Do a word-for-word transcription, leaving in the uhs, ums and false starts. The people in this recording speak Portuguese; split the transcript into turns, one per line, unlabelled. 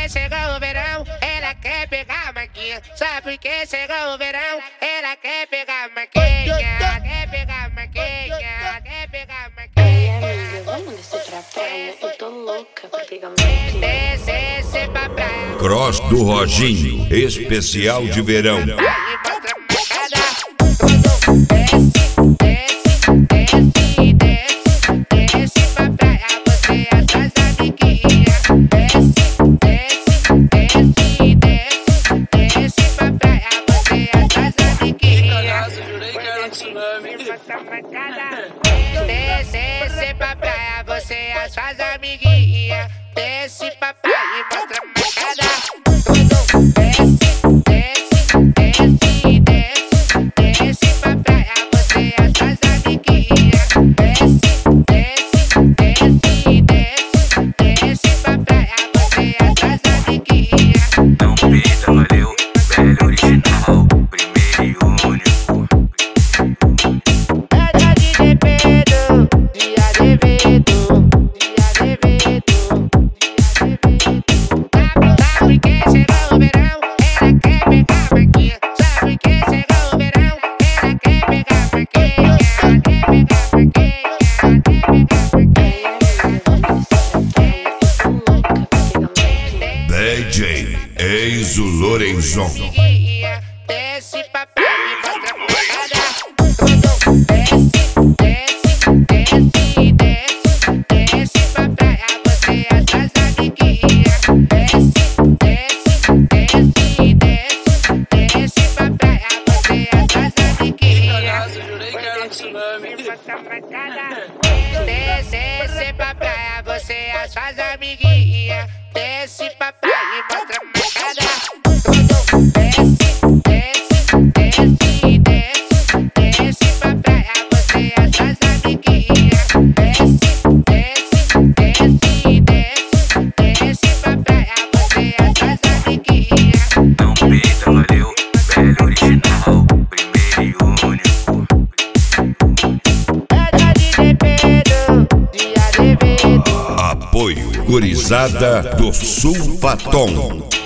chegou o verão, ela quer pegar a Marquinha. Só porque chegou o verão, ela quer pegar a Marquinha. Quer pegar a Marquinha, quer pegar a Marquinha.
Amiga, vamos descer pra praia? Eu tô louca pra pegar a Marquinha.
Desce, desce pra praia.
Cross do Roginho, especial de verão.
Desce pra praia, você e as suas amiguinhas. Desce pra praia e mostra a marcada. Desce, desce, desce, desce. Desce pra praia, você e as suas amiguinhas. Desce, desce, desce, desce. Desce pra praia, você e as suas amiguinhas.
Não pita, valeu, velho original, primeiro e único.
D J Enzo Lorenzon.
Desce pra praia e mostra a marcada. Desce, desce, desce, desce. Desce pra praia, você e as suas amiguinhas. Desce, desce, desce, desce. Desce pra praia, você e as suas amiguinhas. Desce pra praia, você e as suas amiguinhas. Desce pra praia e mostra a marcada. Desce, desce, desce, desce. Desce pra praia, você e as suas amiguinhas. Desce, desce, desce, desce. Desce pra praia, você e as suas amiguinhas.
Não pita, valeu, velho original, primeiro e único.
Apoio Gurizada do Sulfatom.